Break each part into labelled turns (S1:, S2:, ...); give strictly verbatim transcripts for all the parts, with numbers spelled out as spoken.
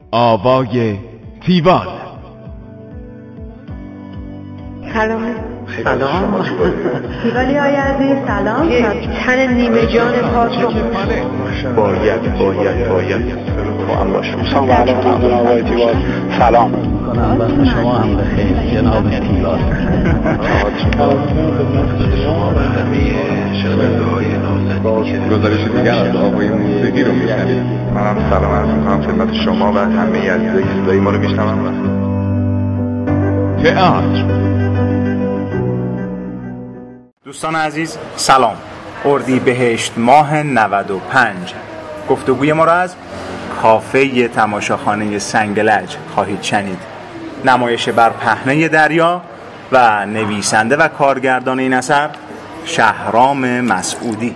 S1: آوای تیوان.
S2: سلام.
S3: سلام
S2: تیوالی های عزیز سلام.
S3: یک تن نیمه جان پاک رو
S4: باید باید باید با هم باشم.
S5: سلام علیکم جناب آقای تیوان. سلام
S6: کنم وقت شما هم بخیر جناب تیوان.
S4: شما و همه شنونده های نازنین که
S7: گزارش دیگر از آقای موسیقی رو میشنید.
S8: منم سلام عرض میکنم خدمت شما و همه عزیزایی که صدای ما رو میشنون.
S1: تئاتر.
S9: دوستان عزیز سلام. اردیبهشت ماه نود و پنج گفتگوی ما را از کافه تماشاخانه سنگلج خواهید شنید. نمایش بر پهنه دریا و نویسنده و کارگردان این اثر شهرام مسعودی.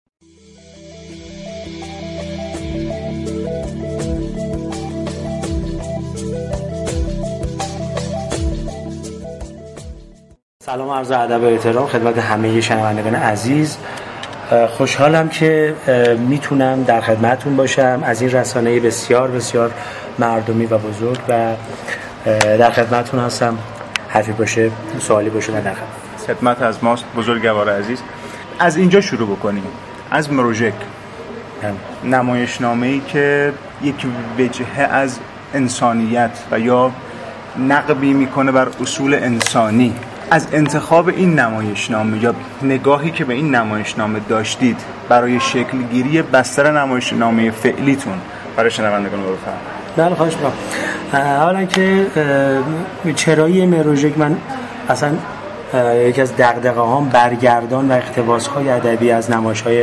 S10: سلام عرض ادب و احترام خدمت همه شنوندگان عزیز. خوشحالم که میتونم در خدمتتون باشم از این رسانه بسیار بسیار مردمی و بزرگ و در خدمتتون هستم. حرفی باشه، سوالی باشه در خدمت.
S9: خدمت از ماست بزرگوار عزیز. از اینجا شروع بکنیم، از مروژک، نمایشنامه‌ای که یک وجهه از انسانیت و یا نقبی میکنه بر اصول انسانی. از انتخاب این نمایشنامه یا نگاهی که به این نمایشنامه داشتید برای شکل گیری بستر نمایشنامه فعلیتون برای شنوندگان بفرمایید.
S10: بله خواهش می‌کنم. اولا که چرایی مروژک، من اصلا یکی از دغدغه‌هام برگردان و اقتباس‌های ادبی از نمایش‌های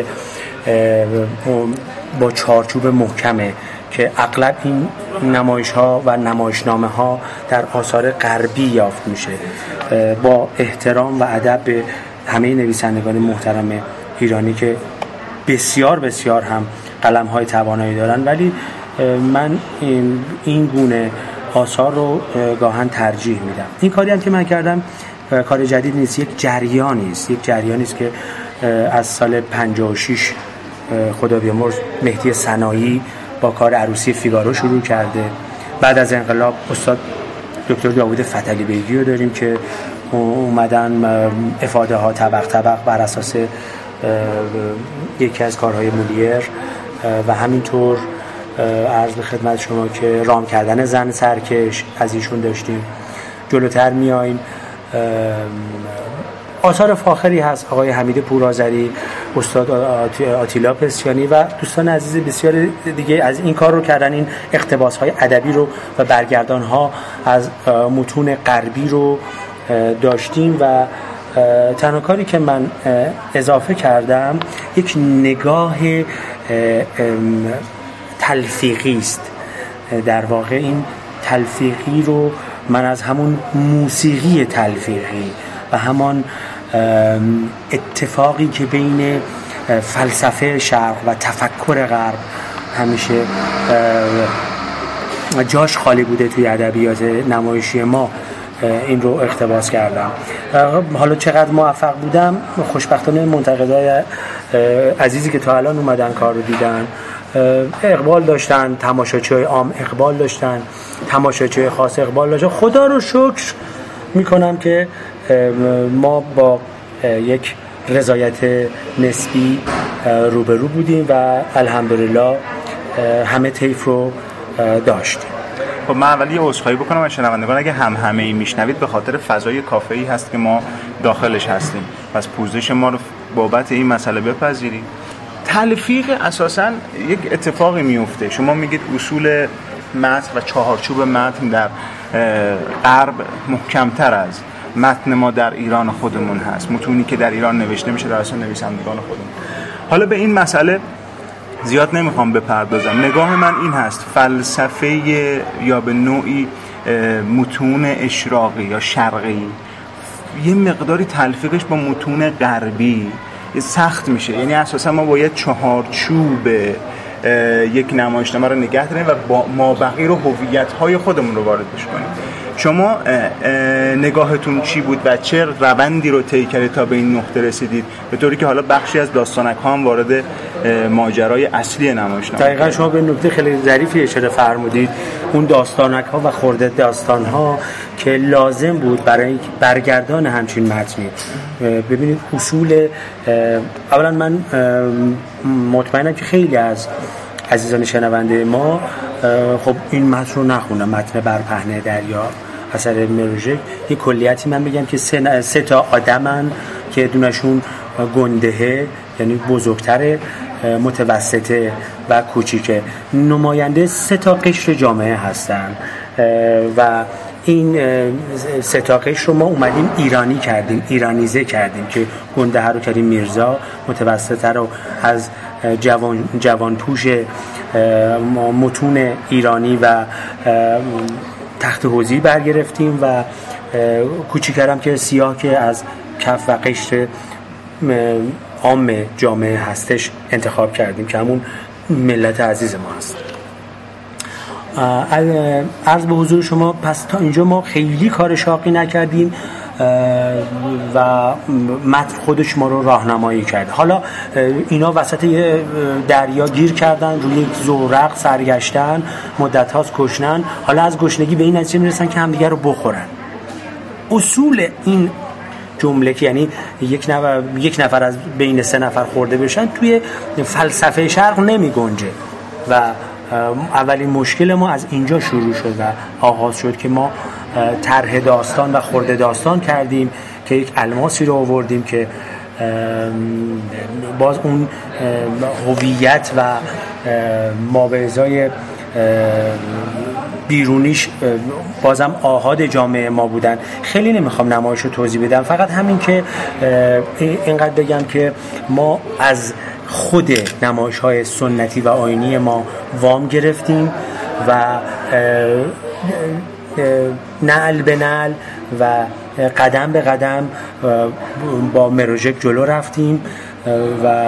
S10: با چارچوب محکمه که اغلب این نمایش‌ها و نمایشنامه‌ها در آثار غربی یافت میشه. با احترام و ادب به همه نویسندگان محترم ایرانی که بسیار بسیار هم قلم‌های توانایی دارن، ولی من این, این گونه آثار رو گاهن ترجیح میدم. این کاری هم که من کردم کار جدید نیست، یک جریانی است، یک جریانی است که از سال پنجاه و شش خدا بیامرز مهدی سنایی با کار عروسی فیگارو شروع کرده. بعد از انقلاب استاد دکتر داوود فتحعلی بیگی رو داریم که اومدن افاده ها طبق طبق بر اساس یکی از کارهای مولیر و همینطور عرض به خدمت شما که رام کردن زن سرکش از ایشون داشتیم. جلوتر میاییم آثار فاخری هست آقای حمید پورآذری، استاد آتیلا پسیانی و دوستان عزیز بسیار دیگه از این کار رو کردن. این اقتباس‌های ادبی رو و برگردان‌ها از متون غربی رو داشتیم و تنها کاری که من اضافه کردم یک نگاه تلفیقی است. در واقع این تلفیقی رو من از همون موسیقی تلفیقی و همان اتفاقی که بین فلسفه شرق و تفکر غرب همیشه جاش خالی بوده توی ادبیات نمایشی ما، این رو اقتباس کردم. حالا چقدر موفق بودم، خوشبختانه منتقدای عزیزی که تا الان اومدن کار رو دیدن اقبال داشتن، تماشاچی‌های عام اقبال داشتن، تماشاچی‌های خاص اقبال داشتن. خدا رو شکر میکنم که ما با یک رضایت نسبی روبرو بودیم و الحمدلله همه طیف رو داشتیم.
S9: خب من اولی عذرخواهی بکنم از شنوندگان اگه هم همه ای میشنوید، به خاطر فضای کافه‌ای هست که ما داخلش هستیم، پس پوزش ما رو بابت این مسئله بپذیرید. تلفیق اساساً یک اتفاقی میفته. شما میگید اصول متن و چهارچوب متن در غرب محکم‌تر از متن ما در ایران خودمون هست، متونی که در ایران نوشته میشه در اصل نویسندگان خودمون. حالا به این مسئله زیاد نمیخوام بپردازم. نگاه من این هست، فلسفه یا به نوعی متون اشراقی یا شرقی یه مقداری تلفیقش با متون غربی سخت میشه. یعنی اساسا ما باید چهارچوب یک نمایشنامه رو نگه داریم و با مابقی رو هویت‌های خودمون رو واردش کنیم. شما نگاهتون چی بود و چه روندی رو طی کردید تا به این نقطه رسیدید، به طوری که حالا بخشی از داستانک ها هم وارد ماجرای اصلی نمایشنامه؟
S10: دقیقاً شما به نکته خیلی ظریفی اشاره فرمودید. اون داستانک ها و خرده داستان ها که لازم بود برای برگردان همچین متنی. ببینید اصول، اولا من مطمئنم که خیلی از عزیزان شنونده ما خب این متن رو نخونم، متن بر پهنه دریا اثر مروژک. یه کلیتی من بگم که سه, سه تا آدمن که دونشون گندهه، یعنی بزرگتره، متوسطه و کوچیکه، نماینده سه تا قشر جامعه هستن و این سه تا قشر رو ما اومدیم ایرانی کردیم، ایرانیزه کردیم که گنده رو کردیم میرزا، متوسطه رو از جوان جوان پوش متون ایرانی و تخت حوزی برگرفتیم و کوچیکرم که سیاه که از کف و قشر عام جامعه هستش انتخاب کردیم که همون ملت عزیز ما هست. عرض به حضور شما، پس تا اینجا ما خیلی کار شاقی نکردیم و متن خودش ما رو راهنمایی کرد. حالا اینا وسط دریا گیر کردن، روی یک زورق سرگشتن، مدت هاست کشنن، حالا از گشنگی به این نتیجه میرسن که همدیگر رو بخورن. اصول این جمله که یعنی یک نفر یک نفر از بین سه نفر خورده بشن توی فلسفه شرق نمی گنجه و اولین مشکل ما از اینجا شروع شد و آغاز شد که ما طرح داستان و خرده داستان کردیم که یک الماسی رو آوردیم که باز اون هویت و مابعضای بیرونیش بازم آحاد جامعه ما بودن. خیلی نمیخوام نمایش رو توضیح بدم، فقط همین که اینقدر بگم که ما از خود نمایش های سنتی و آیینی ما وام گرفتیم و نعل به نعل و قدم به قدم با مروژک جلو رفتیم و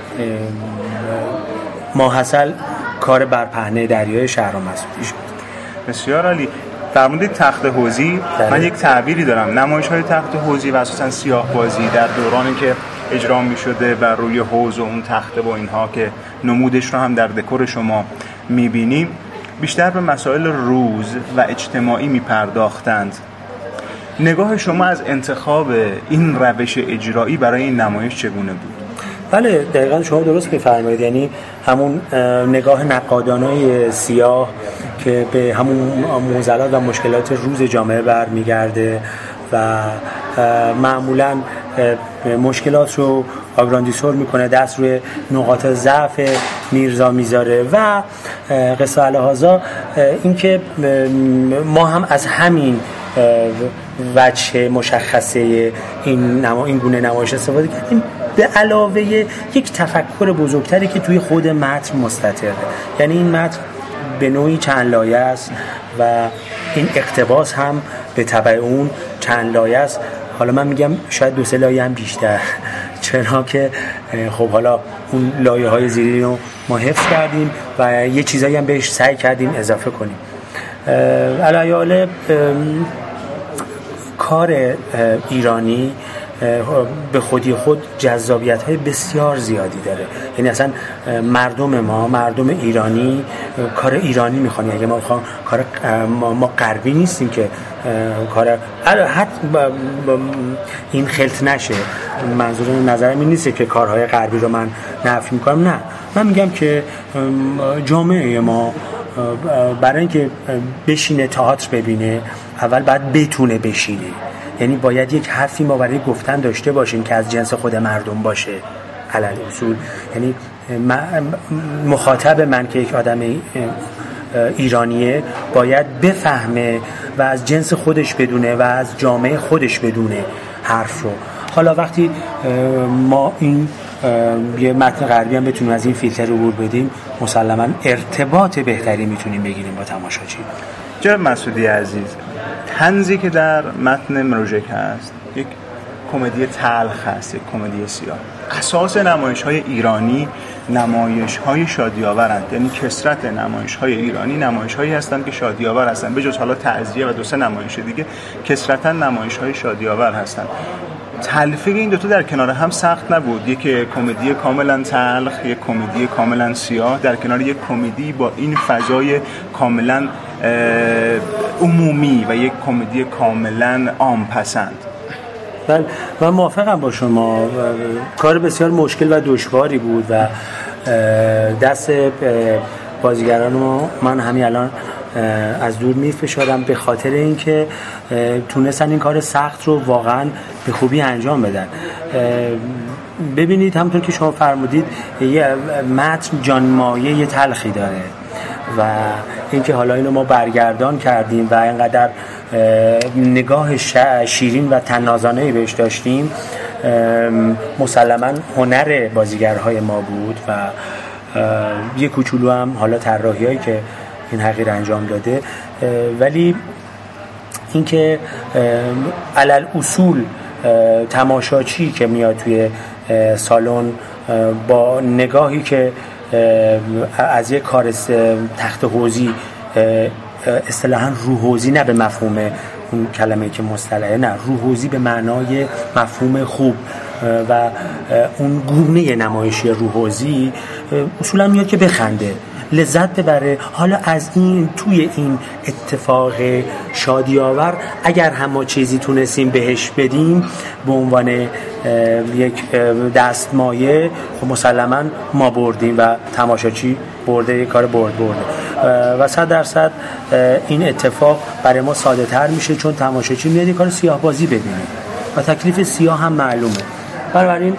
S10: ماحصل کار بر پهنه دریای شهرام مسعودی شد.
S9: بسیار عالی. در مورد تخت حوزی من یک تعبیری دارم. نمایش های تخت حوزی و اساساً سیاه بازی در دورانی که اجرا می شده بر روی حوض و اون تخته و اینها که نمودش رو هم در دکور شما می بینیم، بیشتر به مسائل روز و اجتماعی می پرداختند. نگاه شما از انتخاب این روش اجرایی برای این نمایش چگونه بود؟
S10: بله دقیقاً شما درست می‌فرمایید، یعنی همون نگاه نقادانه سیاه که به همون معضلات و مشکلات روز جامعه برمیگرده و معمولاً مشکلات رو آگراندیسور میکنه، دست روی نقاط ضعف میرزا میذاره و قصه الهازا این که ما هم از همین وجه مشخصه این نما این گونه نمایش استفاده کردیم، به علاوه یک تفکر بزرگتری که توی خود متن مستتره. یعنی این متن به نوعی چند لایه است و این اقتباس هم به تبع اون چند لایه است. حالا من میگم شاید دو سه لایه هم بیشتر، چرا که خب حالا اون لایه های زیری رو ما حفظ کردیم و یه چیزایی هم بهش سعی کردیم اضافه کنیم. علیه کار ایرانی به خودی خود جذابیت‌های بسیار زیادی داره. یعنی اصلا مردم ما، مردم ایرانی کار ایرانی می‌خوان. اگه ما بخوام کار ما, ما غربی نیستیم که کار حتی این خلط نشه. منظور نظرم این نیست که کارهای غربی رو من نفی می‌کنم، نه، من میگم که جامعه ما برای اینکه بشینه تئاتر ببینه اول باید بتونه بشینه. یعنی باید یک حرفی ما برای گفتن داشته باشیم که از جنس خود مردم باشه علل اصول. یعنی مخاطب من که یک آدم ایرانیه باید بفهمه و از جنس خودش بدونه و از جامعه خودش بدونه حرف رو. حالا وقتی ما این یه متن غربی هم بتونیم از این فیلتر عبور بدیم، مسلماً ارتباط بهتری میتونیم بگیریم با تماشاچی.
S9: جناب مسعودی عزیز، طنزی که در متن مروژک هست یک کمدی تلخ هست، یک کمدی سیاه. اساس نمایش‌های ایرانی نمایش‌های شادی‌آورند، یعنی کثرت نمایش‌های ایرانی نمایش‌هایی هستند که شادی‌آور هستند، به جز حالا تعزیه و دو سه نمایش دیگه کثرتاً نمایش‌های شادی‌آور هستند. تلفیق این دوتا در کنار هم سخت نبود، یک کمدی کاملا تلخ، یک کمدی کاملا سیاه در کنار یک کمدی با این فضای کاملا عمومی و یک کمدی کاملا عام‌پسند.
S10: بله، من موافقم با شما. کار بسیار مشکل و دشواری بود و دست بازیگران ما من همین الان از دور میفشارم به خاطر اینکه تونستن این کار سخت رو واقعا به خوبی انجام بدن. ببینید همونطور که شما فرمودید یه متن جانمایه تلخی داره و اینکه حالا اینو ما برگردان کردیم و اینقدر نگاه شیرین و طنازانه‌ای بهش داشتیم مسلماً هنر بازیگرهای ما بود و یه کوچولو هم حالا طراحی‌هایی که این حقیر انجام داده، ولی اینکه علل اصول تماشاچی که میاد توی سالن با نگاهی که از یک کار تخت حوزی اصطلاحاً روحوزی، نه به مفهوم اون کلمه که مصطلحه، نه روحوزی به معنای مفهوم خوب و اون گونه نمایشی روحوزی اصولا میاد که بخنده، لذت ببره. حالا از این توی این اتفاق شادی آور اگر هم ما چیزی تونستیم بهش بدیم به عنوان یک دستمایه، خب مسلماً ما بردیم و تماشاچی برده، یک کار برد برده و صد درصد این اتفاق برای ما ساده تر میشه چون تماشاچی میاد یک کار سیاه بازی ببینه و تکلیف سیاه هم معلومه. بنابراین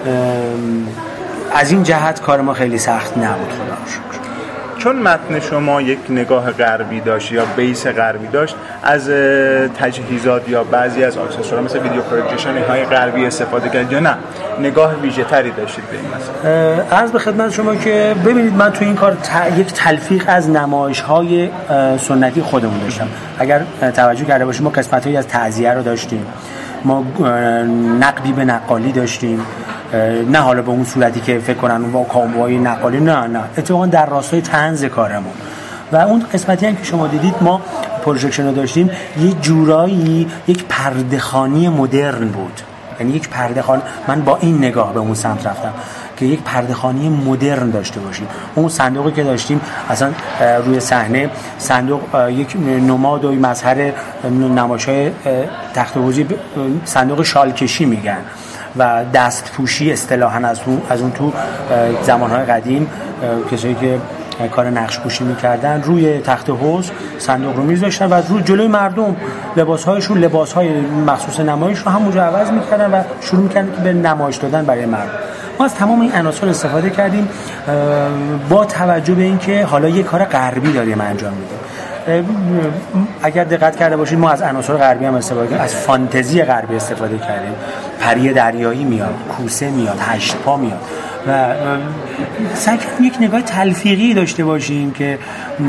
S10: از این جهت کار ما خیلی سخت نبود خدا رو شکر.
S9: چون متن شما یک نگاه غربی داشت یا بیس غربی داشت، از تجهیزات یا بعضی از اکسسوارها مثل ویدیو پروژکشن های غربی استفاده کردید یا نه نگاه ویژه تری داشتید به این مسئله؟
S10: عرض به خدمت شما که ببینید من تو این کار ت... یک تلفیق از نمایش های سنتی خودمون داشتم. اگر توجه کرده باشید ما قسمت هایی از تعزیه رو داشتیم، ما نقبی به نقالی داشتیم، نه حالا به اون صورتی که فکر کنن با کامبوهای نقالی، نه نه اتفاقا در راستای طنز کارمون. و اون قسمتی هم که شما دیدید ما پروژکشن رو داشتیم یه جورایی یک پرده‌خوانی مدرن بود، یعنی یک پرده‌خوان، من با این نگاه به اون سمت رفتم که یک پرده‌خوانی مدرن داشته باشیم. اون صندوقی که داشتیم اصلا روی صحنه صندوق یک نماد و مظهر نمایش‌های تخت حوزی صندوق شالکشی میگن و دست پوشی اصطلاحاً از اون از اون تو زمانهای قدیم کسایی که کار نقش پوشی میکردن روی تخت حوض صندوق رو میذاشتن و رو جلوی مردم لباسهایشون لباسهای مخصوص نمایش رو همونجا عوض میکردن و شروع میکردن که به نمایش دادن برای مردم. ما از تمام این عناصر استفاده کردیم با توجه به اینکه حالا یه کار غربی داریم انجام میدیم. اگر دقت کرده باشید ما از عناصر غربی هم استفاده کردیم، از فانتزی غربی استفاده کردیم. پری دریایی میاد، کوسه میاد، هشت پا میاد و سعی کردیم یک نگاه تلفیقی داشته باشیم که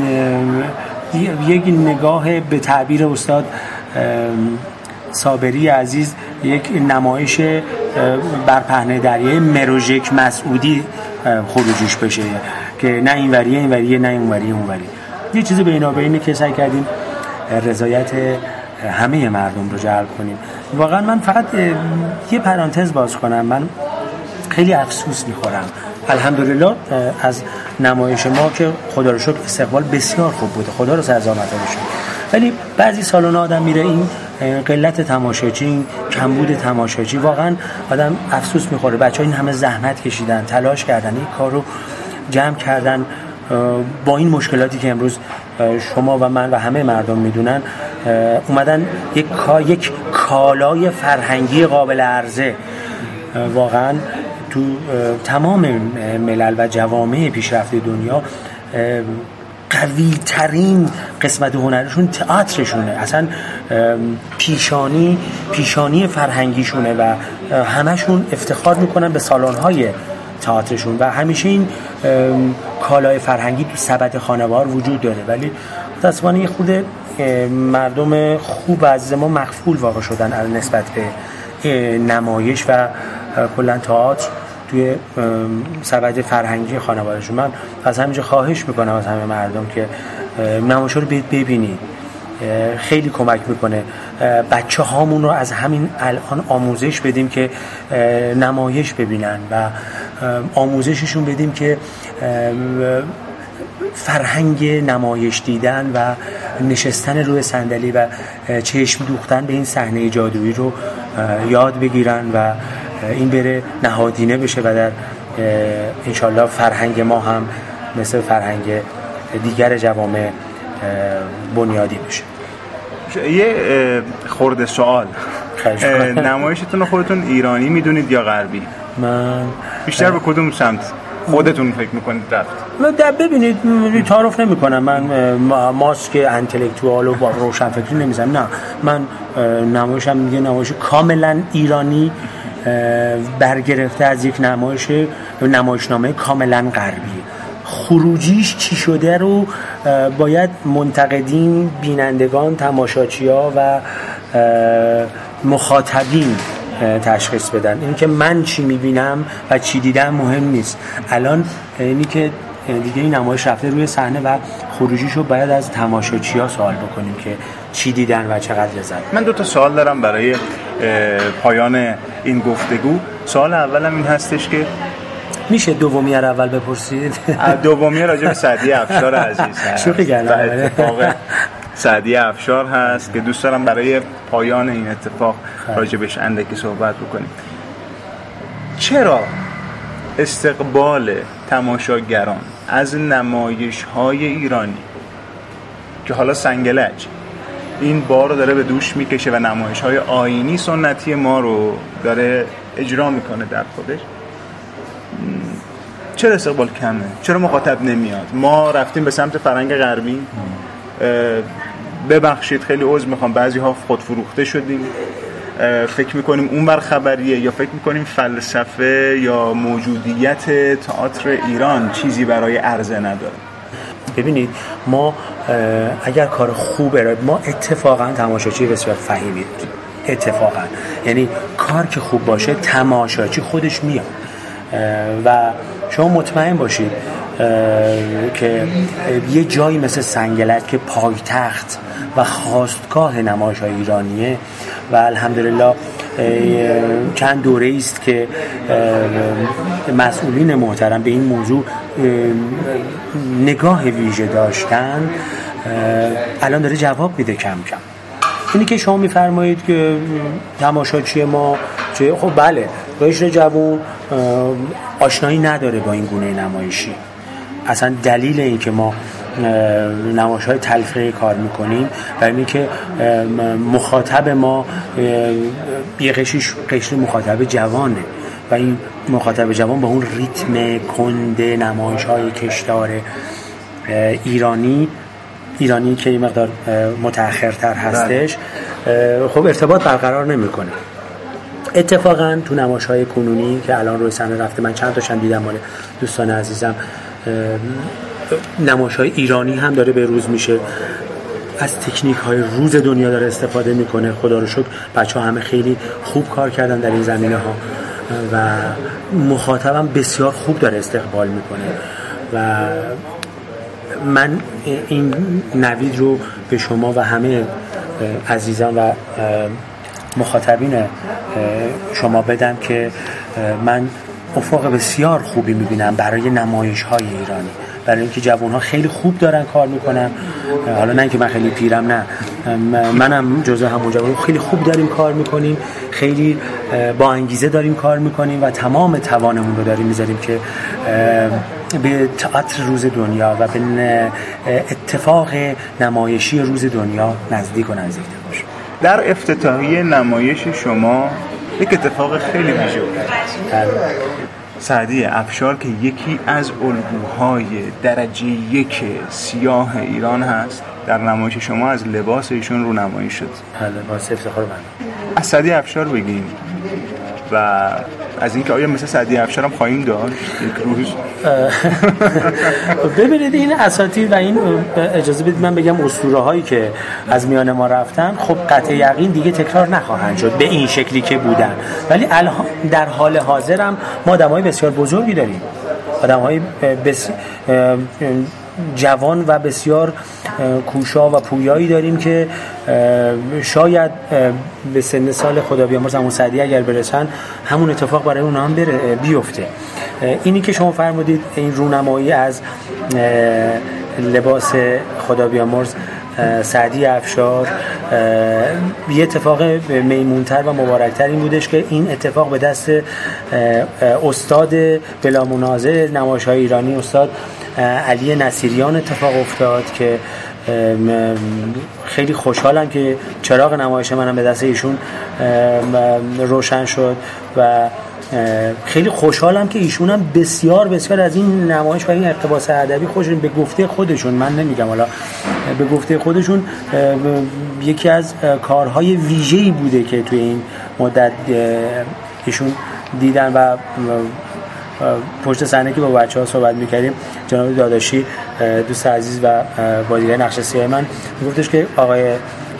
S10: یک نگاه به تعبیر استاد صابری عزیز یک نمایش بر پهنه دریای مروژک مسعودی خروجیش بشه که نه این وریه این وریه نه این وریه اون وریه، یه چیزی بینابینه که سعی کردیم رضایت همه مردم رو جلب کنیم. واقعا من فقط یه پرانتز باز کنم، من خیلی افسوس میخورم الحمدلله از نمایش ما که خدا رو شکر استقبال بسیار خوب بوده، خدا رو سرزا مطلب شد، ولی بعضی سالن آدم میره این قلت تماشاچی، کمبود تماشاچی، واقعا آدم افسوس میخوره. بچه‌ها این همه زحمت کشیدن، تلاش کردن، این کار رو جمع کردن با این مشکلاتی که امروز شما و من و همه مردم میدونن، اومدن یک یک کالای فرهنگی قابل عرضه واقعا تو تمام ملل و جوامع پیشرفته دنیا قوی ترین قسمت هنرشون تئاترشونه، اصلا پیشانی پیشانی فرهنگیشونه و همشون افتخار میکنن به سالن‌های تئاترشون و همیشه این کالای فرهنگی تو سبد خانوار وجود داره. ولی متأسفانه یه خورده مردم خوب از ما مغفول واقع شدن نسبت به نمایش و کلا تئاتر توی سبد فرهنگی خانوادهشون. من از همینجا خواهش میکنم از همه مردم که نمایش‌ها رو ببینید، خیلی کمک میکنه. بچه هامون رو از همین الان آموزش بدیم که نمایش ببینن و آموزششون بدیم که فرهنگ نمایش دیدن و نشستن روی صندلی و چشم دوختن به این صحنه جادویی رو یاد بگیرن و این بره نهادینه بشه و در انشالله فرهنگ ما هم مثل فرهنگ دیگر جوامع بنیادی بشه.
S9: یه خورده سوال، نمایشتون رو خودتون ایرانی میدونید یا غربی؟
S10: من
S9: بیشتر به کدوم سمت خودتون فکر میکنید رفت؟
S10: من ببینید تعارف نمی کنم، من ماسک انتلکتوال و با روشن فکری نمیزنم، نه من نمایشم میگه نمایش کاملا ایرانی برگرفته از یک نمایش نمایشنامه کاملا غربی. خروجیش چی شده رو باید منتقدین، بینندگان، تماشاچی‌ها و مخاطبین تشخیص بدن. این که من چی میبینم و چی دیدم مهم نیست. الان اینی که دیگه این نمایش رفته روی صحنه و خروجیشو باید از تماشاچی‌ها سوال بکنیم که چی دیدن و چقدر لذت.
S9: من دو تا سوال دارم برای پایان این گفتگو. سوال اولم این هستش که
S10: میشه دومی رو اول بپرسید؟
S9: دومی راجع به سعدی افشار عزیز هست.
S10: شوخی کردم.
S9: اتفاق سعدی افشار هست که دوست دارم برای پایان این اتفاق راجع بهش اندکی صحبت بکنیم. چرا استقبال تماشاگران از نمایش‌های ایرانی که حالا سنگلج این بار رو داره به دوش میکشه و نمایش‌های آیینی سنتی ما رو داره اجرا میکنه در خودش، چرا استقبال کمه؟ چرا مخاطب نمیاد؟ ما رفتیم به سمت فرهنگ غربی، ببخشید خیلی عذر میخوام، بعضی ها خودفروخته شدیم، فکر میکنیم اون بر خبریه، یا فکر میکنیم فلسفه یا موجودیت تئاتر ایران چیزی برای عرضه نداره.
S10: ببینید ما اگر کار خوب ارائه، ما اتفاقا تماشاچی بسیار فهیمی داریم، اتفاقا، یعنی کار که خوب باشه تماشاچی خودش میاد و شما مطمئن باشید که یه جایی مثل سنگلج که پایتخت و خواستگاه نمایش‌های ایرانیه و الحمدلله چند دوره است که مسئولین محترم به این موضوع نگاه ویژه داشتن، الان داره جواب میده کم کم. اینی که شما میفرمایید که تماشاچی ما چه، خب بله، قشر جوان آشنایی نداره با این گونه نمایشی. اصلا دلیل این که ما نمایش‌های تلفیقی کار میکنیم و اینی که مخاطب ما یه قشر قشر مخاطب جوانه و این مخاطب جوان با اون ریتم کنده نمایش‌های کشدار ایرانی ایرانی که این مقدار متأخرتر هستش خب ارتباط برقرار نمیکنه. اتفاقا تو نمایش‌های کنونی که الان روی صحنه رفته، من چند تاشم دیدم، مال دوستان عزیزم، نمایش‌های ایرانی هم داره به روز میشه، از تکنیک‌های روز دنیا داره استفاده میکنه. خدا رو شکر بچه‌ها همه خیلی خوب کار کردن در این زمینه‌ها و مخاطبم بسیار خوب داره استقبال میکنه و من این نوید رو به شما و همه عزیزان و مخاطبین شما بدم که من افق بسیار خوبی میبینم برای نمایش‌های ایرانی، برای اینکه جوان‌ها خیلی خوب دارن کار میکنن. حالا نه اینکه من خیلی پیرم، نه، منم جزء همون جوان، خیلی خوب داریم کار میکنیم، خیلی با انگیزه داریم کار میکنیم و تمام توانمون رو داریم میذاریم که به تئاتر روز دنیا و به اتفاق نمایشی روز دنیا نزدیک و نزدیکتر باشیم.
S9: در افتتاحیه نمایش شما یک اتفاق خیلی ویژه افتاد. سعدی افشار که یکی از الگوهای درجه یک سیاه ایران هست، در نمایش شما از لباس ایشون رو نمایی شد.
S10: بله، لباس افتخار من.
S9: از سعدی افشار بگیم و از اینکه آیا مثل سعدی افشار هم خواهیم داشت یک روز؟
S10: ببینید این اساطیر و این اجازه بدید من بگم اسطوره هایی که از میان ما رفتن خب قطع یقین دیگه تکرار نخواهند شد به این شکلی که بودن، ولی در حال حاضر هم ما آدمای بسیار بزرگی داریم، آدمای بس... جوان و بسیار کوشا و پویایی داریم که شاید به سن سال خدا بیامرز همون سعدی اگر برسن همون اتفاق برای اونها هم بره بیفته. اینی که شما فرمودید این رونمایی از لباس خدا بیامرز سعدی افشار یه اتفاق میمونتر و مبارکتر این بودش که این اتفاق به دست استاد بلا منازع نمایش‌های ایرانی استاد علی نصیریان اتفاق افتاد که خیلی خوشحالم که چراغ نمایش منم به دست ایشون روشن شد و خیلی خوشحالم که ایشون هم بسیار بسیار از این نمایش و این اقتباس ادبی خوششون به گفته خودشون، من نمیگم حالا به گفته خودشون، یکی از کارهای ویژه‌ای بوده که توی این مدت ایشون دیدن و پشت صحنه که با بچه‌ها صحبت می‌کردیم جناب داداشی دوست عزیز و بازیگر نقش سیاه من میگفتش که آقای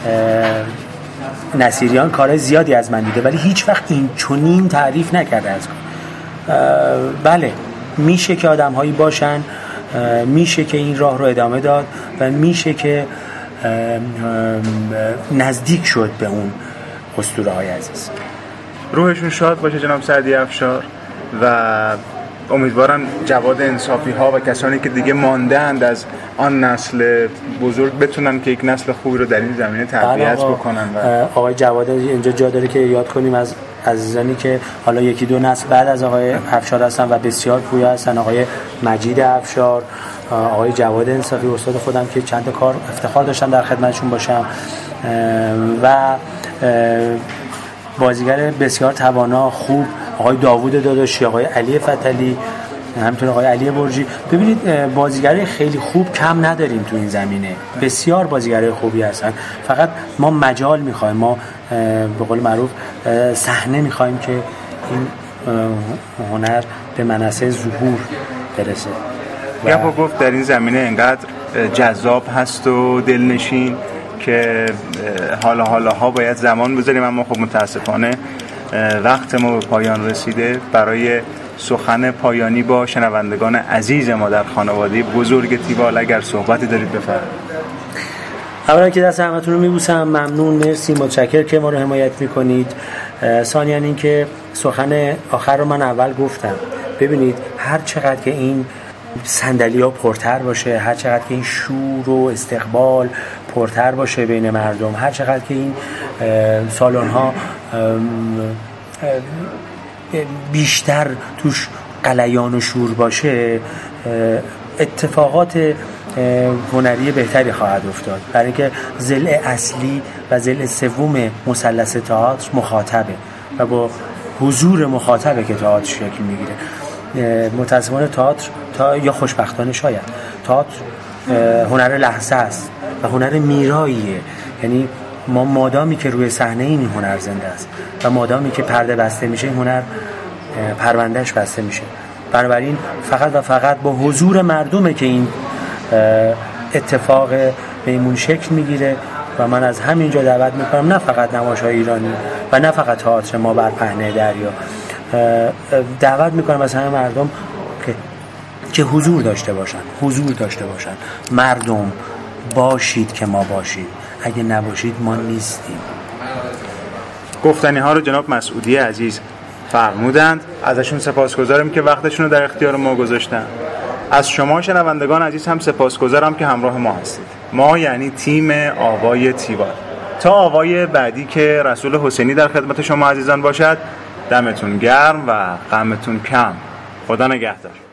S10: نصیریان کارهای زیادی از من دیده ولی هیچ وقت این چنین تعریف نکرده از من. بله میشه که آدم‌هایی باشن، میشه که این راه رو ادامه داد و میشه که نزدیک شد به اون اسطوره‌های عزیز.
S9: روحشون شاد باشه جناب سعدی افشار و امیدوارم جواد انصافی ها و کسانی که دیگه مانده‌اند از آن نسل بزرگ بتونن که یک نسل خوبی رو در این زمینه تربیت بکنن. و
S10: آقای جواد اینجا جا داره که یاد کنیم از عزیزانی که حالا یکی دو نسل بعد از آقای افشار هستن و بسیار پویا هستن، آقای مجید افشار، آقای جواد انصافی استاد خودم که چند تا کار افتخار داشتم در خدمتشون باشم و بازیگر بسیار توانا خوب آقای داوود داداشی، آقای علی فتلی، همینطور آقای علی برجی. ببینید بازیگرای خیلی خوب کم نداریم تو این زمینه، بسیار بازیگرای خوبی هستن، فقط ما مجال میخوایم، ما به قول معروف صحنه میخوایم که این هنر به منصه ظهور برسه.
S9: گپو گفت در این زمینه انقدر جذاب هست و دلنشین که حالا حالا ها باید زمان بذاریم، اما خب متاسفانه وقت ما به پایان رسیده. برای سخن پایانی با شنوندگان عزیز ما در خانواده بزرگ تیوال اگر صحبتی دارید بفرمایید.
S10: اولا که دست همتون رو میبوسم، ممنون، مرسی، متشکر که ما رو حمایت میکنید. ثانیاً این که سخن آخر رو من اول گفتم، ببینید هر چقدر که این صندلی‌ها پرتر باشه، هر چقدر که این شور و استقبال پرتر باشه بین مردم، هر چقدر که این سالن‌ها بیشتر توش قلیان و شور باشه، اتفاقات هنری بهتری خواهد افتاد، برای اینکه ضلع اصلی و ضلع سوم مثلث تئاتر مخاطبه و با حضور مخاطبه که تئاتر شکل میگیره. متاسفانه تئاتر تا یا خوشبختانه شاید تئاتر هنر لحظه است و هنر میراییه، یعنی ما مادامی که روی صحنه این هنر زنده است و مادامی که پرده بسته میشه این هنر پروندهش بسته میشه. بنابراین فقط و فقط با حضور مردمه که این اتفاق میمون شکل میگیره و من از همینجا دعوت میکنم نه فقط نمایش‌های ایرانی و نه فقط تئاتر ما بر پهنه دریا، دعوت میکنم از همه مردم که که حضور داشته باشن، حضور داشته باشن. مردم باشید که ما باشید، اگه نباشید ما نیستیم.
S9: گفتنی ها رو جناب مسعودی عزیز فرمودند، ازشون سپاسگزارم که وقتشون رو در اختیار ما گذاشتن. از شما شنوندگان عزیز هم سپاسگزارم که همراه ما هستید. ما یعنی تیم آوای تیوال. تا آوای بعدی که رسول حسینی در خدمت شما عزیزان باشد، دمتون گرم و غمتون کم. خدا نگهدار.